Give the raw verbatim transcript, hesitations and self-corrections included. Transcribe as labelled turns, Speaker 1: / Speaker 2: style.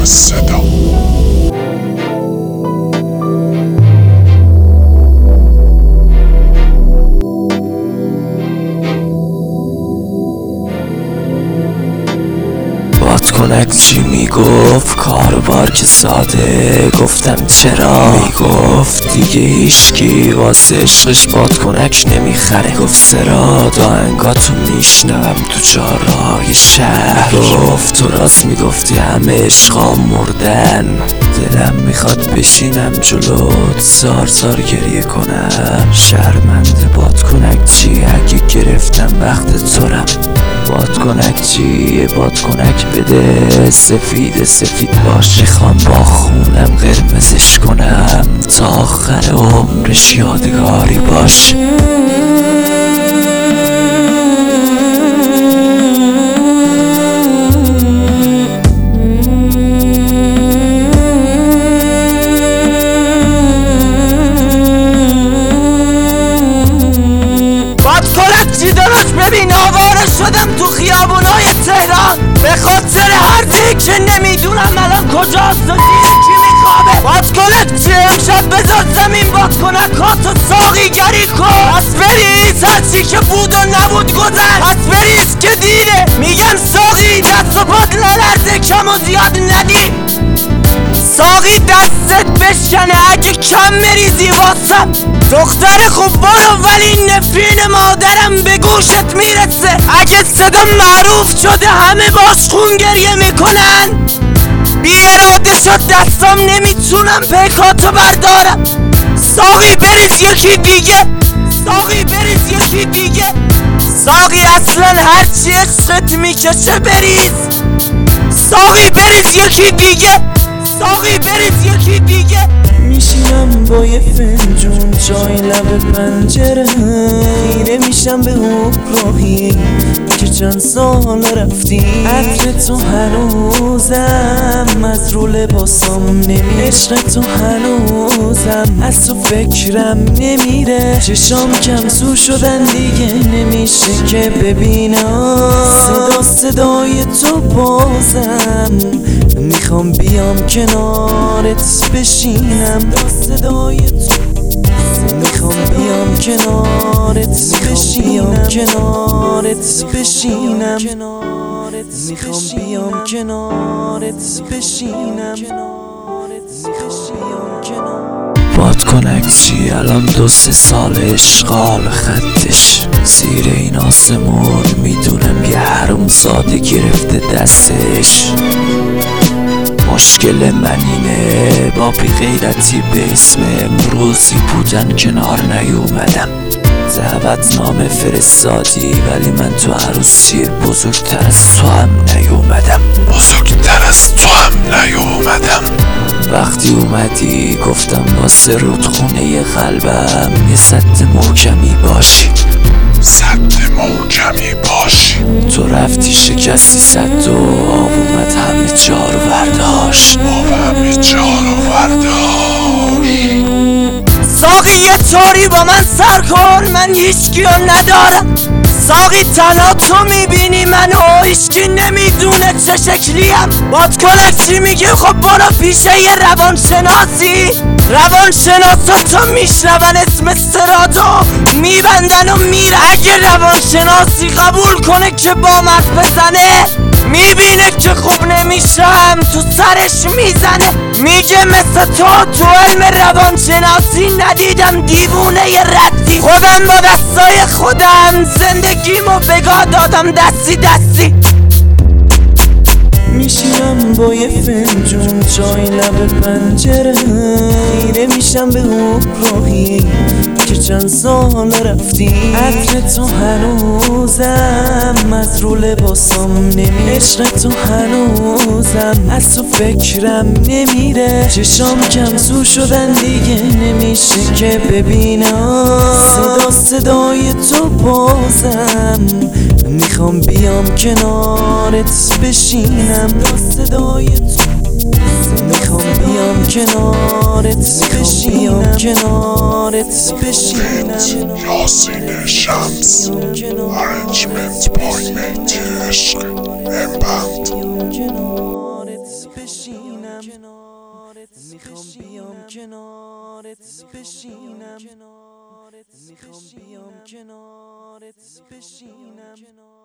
Speaker 1: نظام صدا.
Speaker 2: بادکنک چی میگفت کاربار که ساده گفتم چرا میگفت دیگه هیشکی واسه عشقش بادکنک نمیخره گفت سرا آهنگاتو میشنوم تو چهارراه شهر گفت تو راست میگفتی همه عشقا مردن دلم میخواد بشینم جلوت زار زار گریه کنم شرمنده بادکنک چی اگه گرفتم وقت تورم بادکنک چیه بادکنک بده سفید سفید باش میخوام با خونم قرمزش کنم تا آخر عمرش یادگاری باش.
Speaker 3: بادکنک چی دارش ببین آواره شدم تو خیابونای تهران به خاطر هر چی که نمیدونم الان کجاست و کی میخوابه. بادکنک چی امشب بذار زمین بادکنک ها تو ساقیگری کن پس بریز هرچی که بود و نبود گذر پس بریز که دیره میگم ساقی دست و پات نلرزه کم و زیاد ندی ساقی دستت بشکنه اگه کم مریزی واسم دختر خوب برو ولی نفرین مادرم به گوشت میرسه اگه صدا معروف شده همه باش خون گریه میکنن بی اراده شد دستم نمیتونم پیکاتو بردارم ساقی بریز یکی دیگه ساقی بریز یکی دیگه ساقی اصلا هرچی عشقت میکشه بریز ساقی بریز یکی دیگه ساقی بریز یکی دیگه.
Speaker 4: میشینم با یه فنجون چای لب پنجره خیره میشم به اوپراهی که چند سال رفتی عطر تو هنوزم از رو لباسام نمیره عشق تو هنوزم از تو فکرم نمیره چشام کم سو شدن دیگه نمیشه که ببینم صدا صدای تو بازم میخوام بیام کنارت بشینم صدای تو میخوام بیام کنارت بشینم کنارت بشینم میخوام بیام کنارت بشینم
Speaker 2: بادکنک چی الان دو سه سال اشغال خطش زیر این آسمون میدونم یه حروم زاده گرفته دستش مشکل من اینه با بی غیرتی به اسم امروزی بودن کنار نیومدم دعوت نامه فرستادی ولی من تو عروسی بزرگتر از تو هم نیومدم
Speaker 1: بزرگتر از تو هم نیومدم
Speaker 2: وقتی اومدی گفتم واسه رودخونه قلبم یه سد محکمی باشی
Speaker 1: سد محکمی باشی
Speaker 2: تو رفتی شکستی سد و آب اومد همه جا رو برداشت
Speaker 1: آب همه جا رو برداشت.
Speaker 3: ساقی یه طوری با من سر کن من هیچکی رو ندارم ساقی تنها تو میبینی منو هیچکی نمیدونه چه شکلیم بادکنک چی میگه خب برو پیشه یه روانشناسی روانشناسا تو میشنون اسم سرادو میبندن و میره اگه روانشناسی قبول کنه که با مرد بزنه میبینه که خوب نمیشم تو سرش میزنه میگه مثل تو تو علم روانشناسی ندیدم دیوونه ی ردی خودم با دستای خودم زندگیمو بگاه دادم دستی دستی
Speaker 4: میشینم با یه فنجون چای لب پنجره خیره میشم به اوپراهی که چند سال رفتی عطر تو هنوزم از رو لباسام نمیره عشق تو هنوزم از تو فکرم نمیره چشام کم سو شدن دیگه نمیشه که ببینم صدا صدای تو بازم میخوام بیام کنارت بشینم صدای تو میخوام بیام کنارت بشینم کنارت بشینم
Speaker 1: یاسین شمس ارنجمنت پایمنت عشق امبند
Speaker 4: کنارت بشینم میخوام بیام کنارت بشینم، میخوام بیام کنارت بشینم.